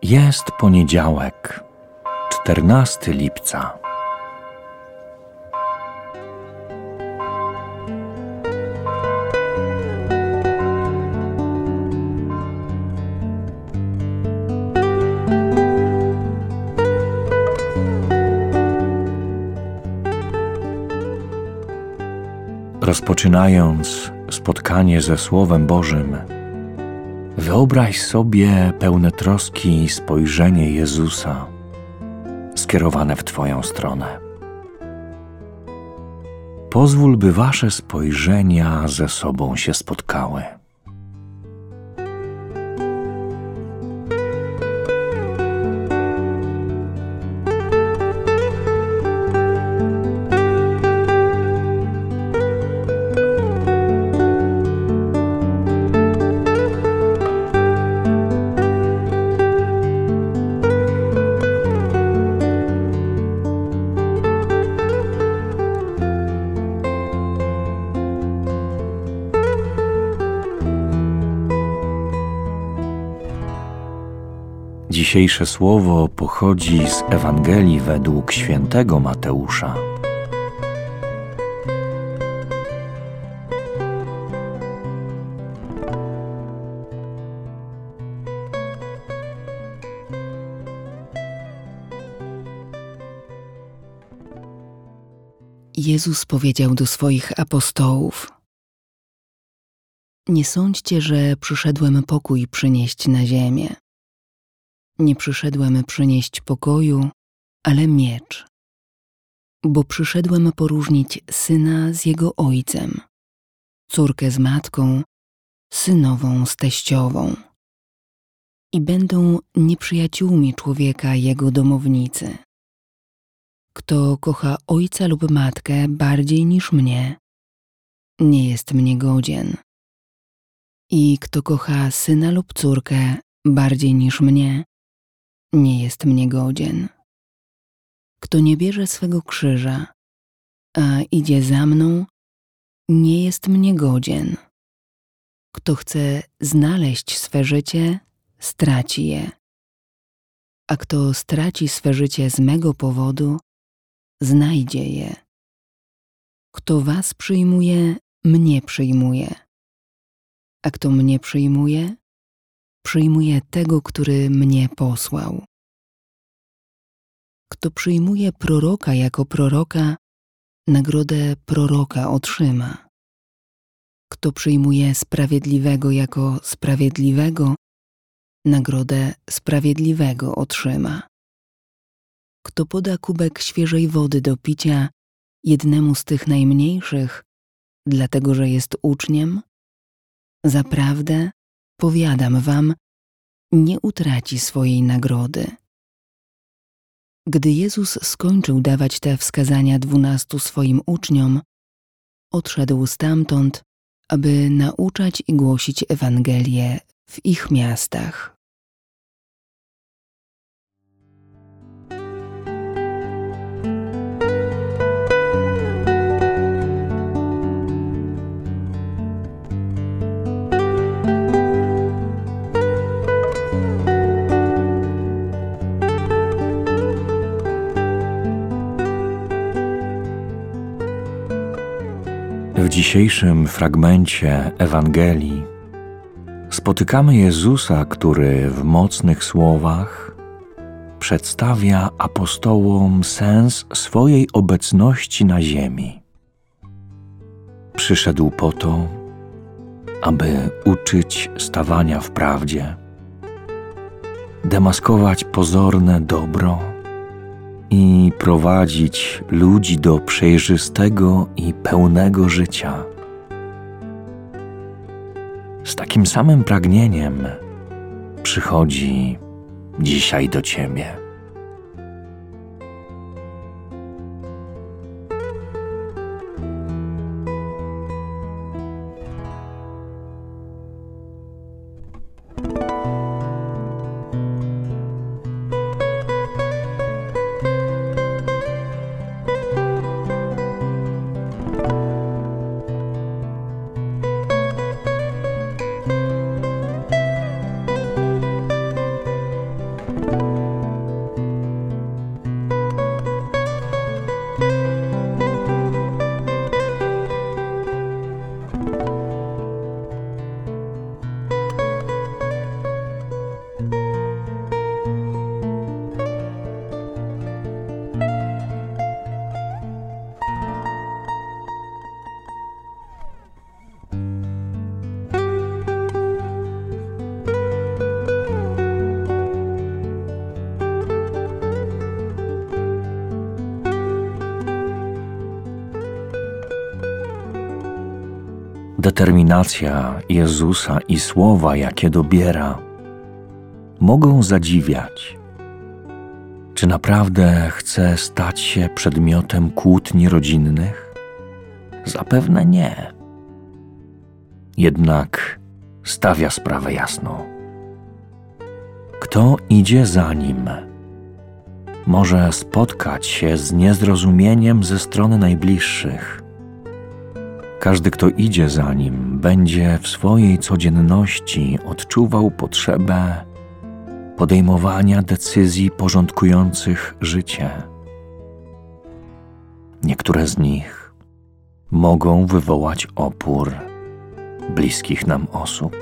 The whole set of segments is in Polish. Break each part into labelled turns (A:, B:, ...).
A: Jest poniedziałek, 14 lipca. Rozpoczynając spotkanie ze Słowem Bożym, wyobraź sobie pełne troski spojrzenie Jezusa skierowane w Twoją stronę. Pozwól, by Wasze spojrzenia ze sobą się spotkały. Dzisiejsze słowo pochodzi z Ewangelii według świętego Mateusza.
B: Jezus powiedział do swoich apostołów: Nie sądźcie, że przyszedłem pokój przynieść na ziemię. Nie przyszedłem przynieść pokoju, ale miecz. Bo przyszedłem poróżnić syna z jego ojcem, córkę z matką, synową z teściową. I będą nieprzyjaciółmi człowieka jego domownicy. Kto kocha ojca lub matkę bardziej niż mnie, nie jest mnie godzien. I kto kocha syna lub córkę bardziej niż mnie, nie jest mnie godzien. Kto nie bierze swego krzyża, a idzie za mną, nie jest mnie godzien. Kto chce znaleźć swe życie, straci je. A kto straci swe życie z mego powodu, znajdzie je. Kto was przyjmuje, mnie przyjmuje. A kto mnie przyjmuje, przyjmuje tego, który mnie posłał. Kto przyjmuje proroka jako proroka, nagrodę proroka otrzyma. Kto przyjmuje sprawiedliwego jako sprawiedliwego, nagrodę sprawiedliwego otrzyma. Kto poda kubek świeżej wody do picia jednemu z tych najmniejszych, dlatego że jest uczniem, zaprawdę, powiadam wam, nie utraci swojej nagrody. Gdy Jezus skończył dawać te wskazania 12 swoim uczniom, odszedł stamtąd, aby nauczać i głosić Ewangelię w ich miastach.
A: W dzisiejszym fragmencie Ewangelii spotykamy Jezusa, który w mocnych słowach przedstawia apostołom sens swojej obecności na ziemi. Przyszedł po to, aby uczyć stawania w prawdzie, demaskować pozorne dobro i prowadzić ludzi do przejrzystego i pełnego życia. Z takim samym pragnieniem przychodzi dzisiaj do Ciebie. determinacja Jezusa i słowa, jakie dobiera, mogą zadziwiać. Czy naprawdę chce stać się przedmiotem kłótni rodzinnych? Zapewne nie. Jednak stawia sprawę jasno. Kto idzie za nim, może spotkać się z niezrozumieniem ze strony najbliższych. Każdy, kto idzie za nim, będzie w swojej codzienności odczuwał potrzebę podejmowania decyzji porządkujących życie. Niektóre z nich mogą wywołać opór bliskich nam osób.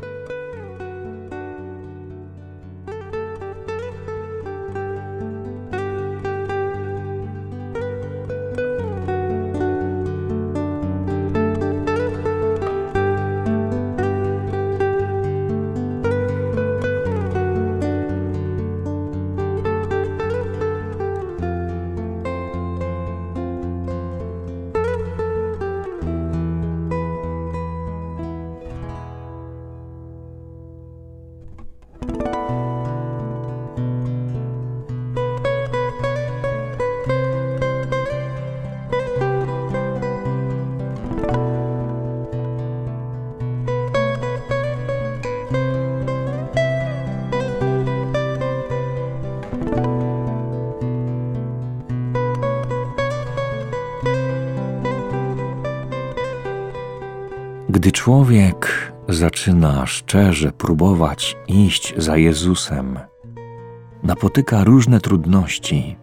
A: Gdy człowiek zaczyna szczerze próbować iść za Jezusem, napotyka różne trudności.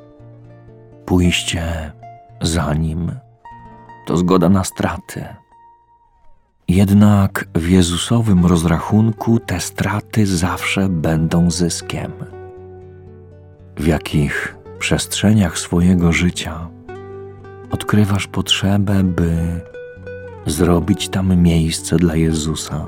A: Pójście za Nim to zgoda na straty. Jednak w Jezusowym rozrachunku te straty zawsze będą zyskiem. W jakich przestrzeniach swojego życia odkrywasz potrzebę, by zrobić tam miejsce dla Jezusa?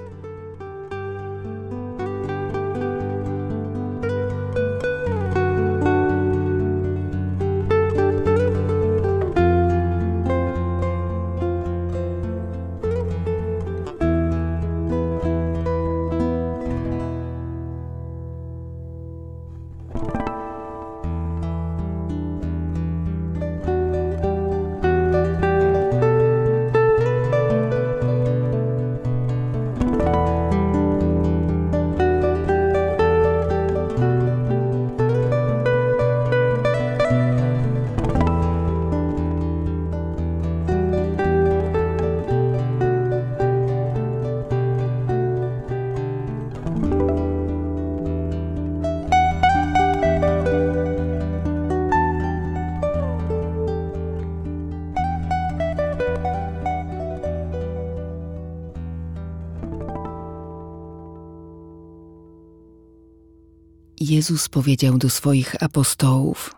B: Jezus powiedział do swoich apostołów: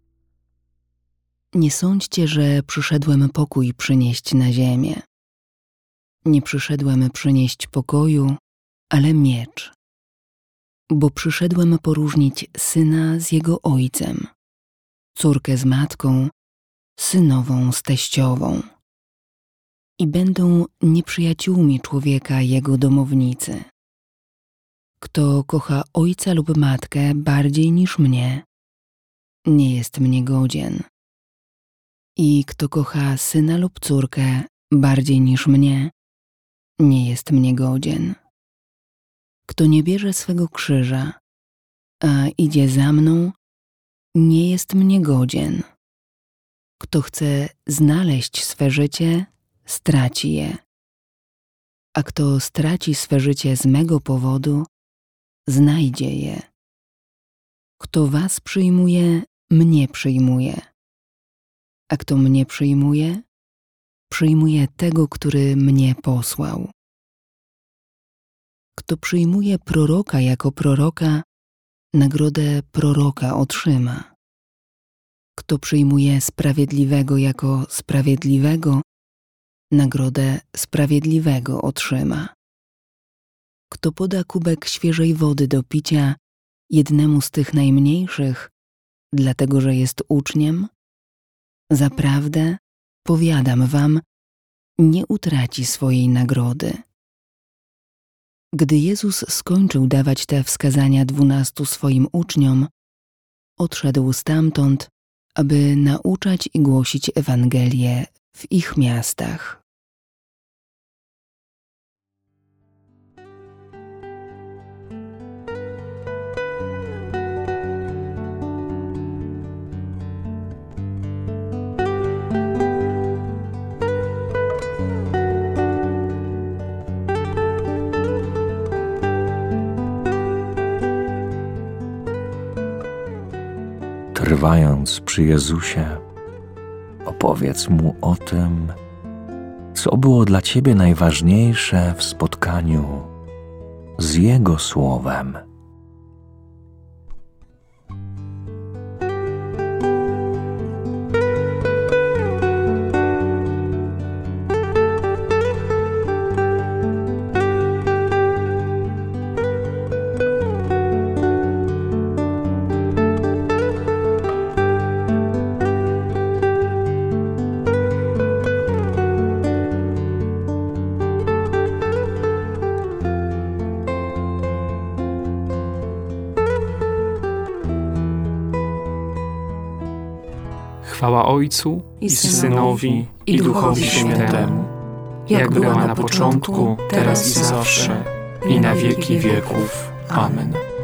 B: Nie sądźcie, że przyszedłem pokój przynieść na ziemię. Nie przyszedłem przynieść pokoju, ale miecz. Bo przyszedłem poróżnić syna z jego ojcem, córkę z matką, synową z teściową. I będą nieprzyjaciółmi człowieka jego domownicy. Kto kocha ojca lub matkę bardziej niż mnie, nie jest mnie godzien. I kto kocha syna lub córkę bardziej niż mnie, nie jest mnie godzien. Kto nie bierze swego krzyża, a idzie za mną, nie jest mnie godzien. Kto chce znaleźć swe życie, straci je. A kto straci swe życie z mego powodu, znajdzie je. Kto was przyjmuje, mnie przyjmuje. A kto mnie przyjmuje, przyjmuje tego, który mnie posłał. Kto przyjmuje proroka jako proroka, nagrodę proroka otrzyma. Kto przyjmuje sprawiedliwego jako sprawiedliwego, nagrodę sprawiedliwego otrzyma. Kto poda kubek świeżej wody do picia jednemu z tych najmniejszych, dlatego że jest uczniem, zaprawdę, powiadam wam, nie utraci swojej nagrody. Gdy Jezus skończył dawać te wskazania 12 swoim uczniom, odszedł stamtąd, aby nauczać i głosić Ewangelię w ich miastach.
A: Trwając przy Jezusie, opowiedz Mu o tym, co było dla Ciebie najważniejsze w spotkaniu z Jego Słowem.
C: Chwała Ojcu i Synowi, i Duchowi Świętemu, jak była na początku, teraz i zawsze, i na wieki wieków. Amen.